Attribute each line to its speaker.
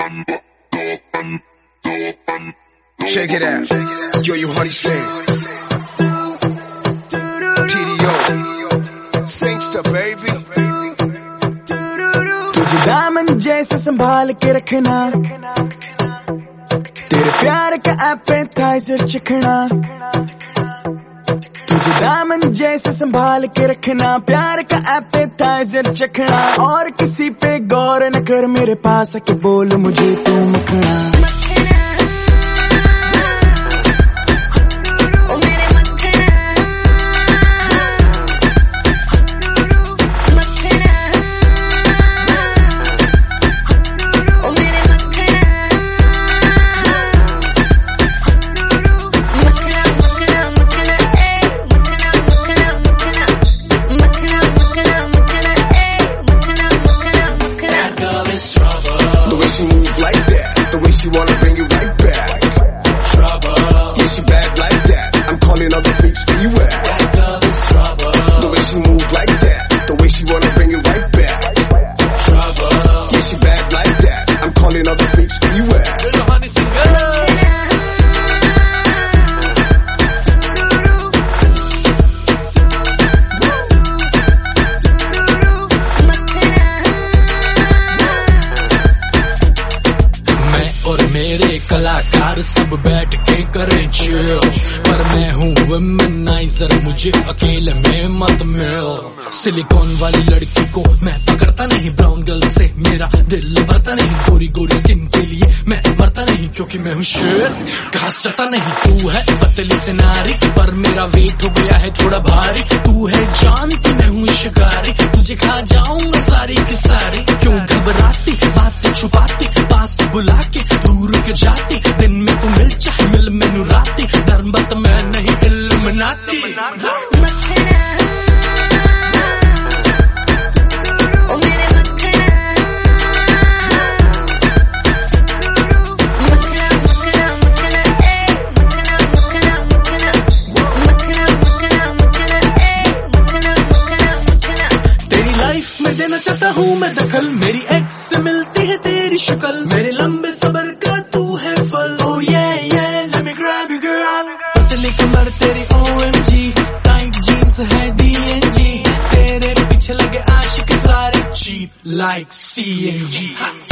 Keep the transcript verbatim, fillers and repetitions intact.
Speaker 1: Check it out. Yo, you honey sing. T D O. Singster, baby.
Speaker 2: तुझे diamond जैसे संभाल के रखना, तेरे प्यार का एपेटाइजर चखना। तुझे डायमंड जैसे संभाल के रखना, प्यार का एपेटाइजर चखना। और किसी पे गौर न कर, मेरे पास आके बोल मुझे तू मखना।
Speaker 1: She move like that, the way she wanna bring you right back. Trouble. Yeah, she bad like that. I'm calling all the freaks where you at. That girl is trouble. The way she move like that, the way she wanna bring you right back. Trouble. Yeah, she bad like that. I'm calling all the freaks where you at. Little honey singer.
Speaker 3: और मेरे कलाकार सब बैठ के करें chill, पर मैं हूँ वुमेनाइजर, मुझे अकेले में मत मिल। सिलिकॉन वाली लड़की को मैं पकड़ता नहीं, ब्राउन गर्ल से मेरा दिल भरता नहीं। गोरी गोरी स्किन के लिए मैं मरता नहीं, क्योंकि मैं हूँ शेर, घास चता नहीं। तू है पतली से नारी, पर मेरा वेट हो गया है थोड़ा भारी। तू है जानती मैं हूँ शिकारी, तुझे खा जाऊंगा सारी की सारी। क्यों घबराती, बातें छुपाती, पास बुला के दूर के जाती। दिन में तू मिल चाहे मिल मैनू राती, डर मत मैं नहीं इल्युमिनाती। तेरी लाइफ में देना चाहता हूँ मैं दखल, मेरी एक्स से मिलती है तेरी शक्ल। मेरे लंबे सबर का तू है फल। Oh yeah yeah, let me grab you girl। पतली कमर तेरी O M G, tight jeans है D N G, तेरे पीछे लगे आशिक सारे cheap like C N G।